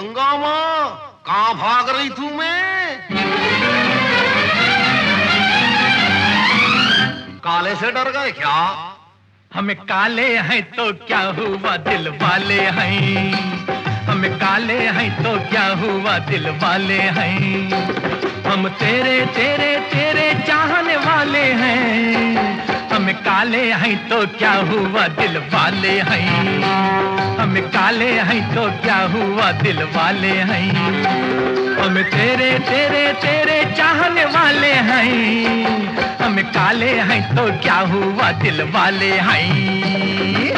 हंगामा, कहाँ भाग रही थू मैं? काले से डर गए क्या? हम काले हैं तो क्या हुआ, दिल वाले हैं। हम काले हैं तो क्या हुआ, दिल वाले हैं। हम तेरे तेरे तेरे चाहने वाले हैं। हम काले हैं तो क्या हुआ, दिल वाले हैं। हम काले हैं तो क्या हुआ, दिल वाले हैं। हम तेरे तेरे तेरे चाहने वाले हैं। हम काले हैं तो क्या हुआ, दिल वाले हैं।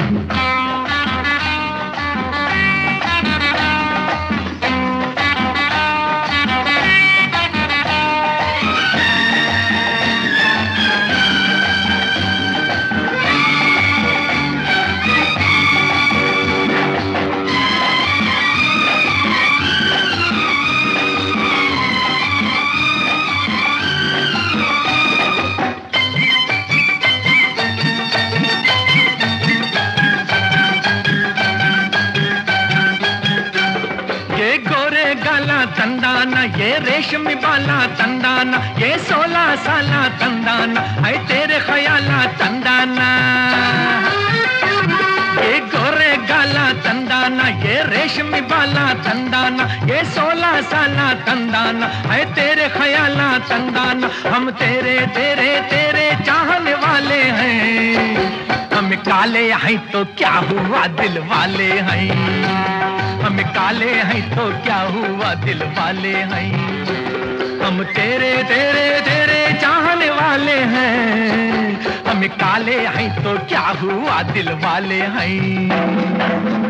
तंदाना, ये रेशमी बाला तंदाना, ये 16 साला तंदाना, है तेरे ख्याला तंदाना। ये गोरे गाला तंदाना, ये रेशमी बाला तंदाना, ये 16 साला तंदाना, है तेरे ख्याला तंदाना। हम तेरे तेरे तेरे चाहने वाले हैं। हम काले हैं तो क्या हुआ, दिल वाले हैं। हम काले हैं तो क्या हुआ, दिल वाले हैं। हम तेरे तेरे तेरे चाहने वाले हैं। हम काले हैं तो क्या हुआ, दिल वाले हैं।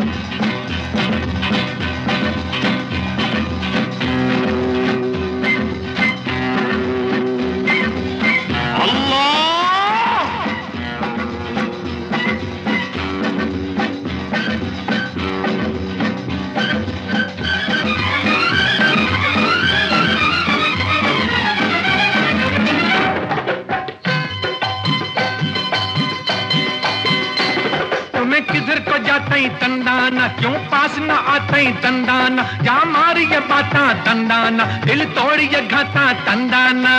किधर को जाते तंदाना, क्यों पास न आते तंदाना। जा मारी ये बाता तंदाना, दिल तोड़ ये घाता तंदाना।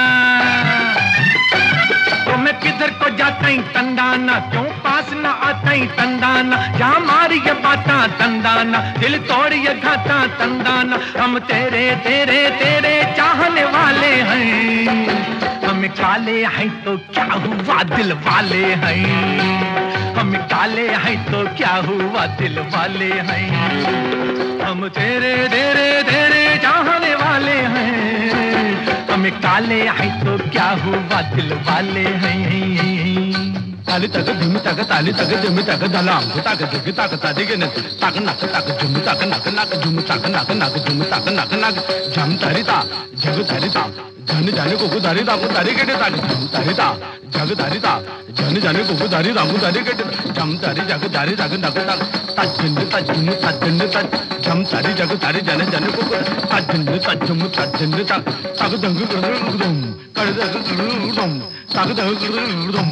तुम्हें किधर को जाते तंदाना, क्यों पास न आते तंदाना। जा मारी ये बाता तंदाना, दिल तोड़ ये घाता तंदाना। हम तेरे तेरे तेरे चाहने वाले हैं। हम काले हैं तो क्या हुआ, दिल वाले हैं। हम काले हैं तो क्या हुआ, दिल वाले हैं। हम तेरे तेरे तेरे चाहने वाले हैं। हम काले हैं तो क्या हुआ, दिल वाले हैं। ताली तक धुम तक ताली तक धुम तक दलाम तक जग तक तादिगे न तक नक तक झुम तक नक नक झुम तक नक नक झुम तक नक नक झम तारिता जग तारिता जन जाने को दारी दा को दारी के तक झम तारिता जग तारिता जन जाने को दारी दा को दारी के झम तारी जग दारी जग नक तक तजन तजन तजन तज झम तारी जग तारी जन जाने को तजन तजम तजन तक तक दंग गुदुम कर दंग गुदुम तक दंग गुदुम।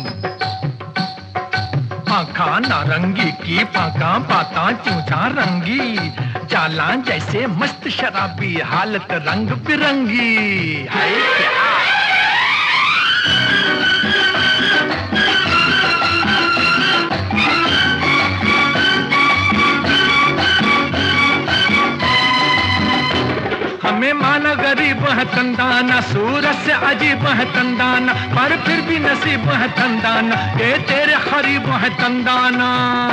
आँखा नारंगी की पाका बाता चूचा रंगी, जाला जैसे मस्त शराबी, हालत रंग बिरंगी। है क्या हमें माना गरीब है तंदाना, सूरत से अजीब है तंदाना, पर फिर भी नसीब है तंदाना, ये तेरे खरीब है तंदाना।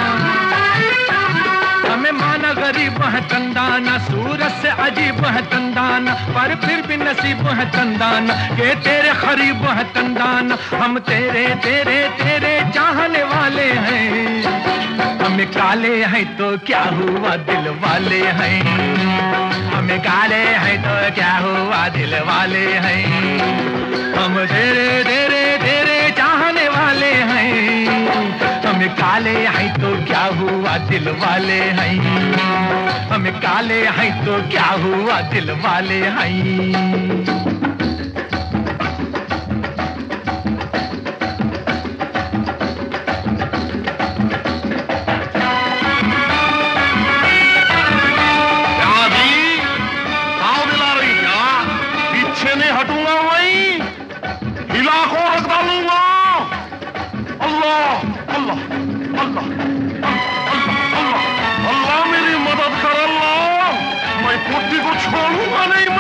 हमें माना गरीब है तंदाना, सूरत से अजीब है तंदाना, पर फिर भी नसीब है तंदाना, ये तेरे खरीब है तंदाना। हम तेरे तेरे तेरे चाहने वाले हैं। हम काले हैं तो क्या हुआ, दिल वाले हैं। हम काले हैं तो क्या हुआ, दिल वाले हैं। हम तेरे तेरे तेरे चाहने वाले हैं। हम काले हैं तो क्या हुआ, दिल वाले हैं। हम काले हैं तो क्या हुआ, दिल वाले हैं। हुआ नहीं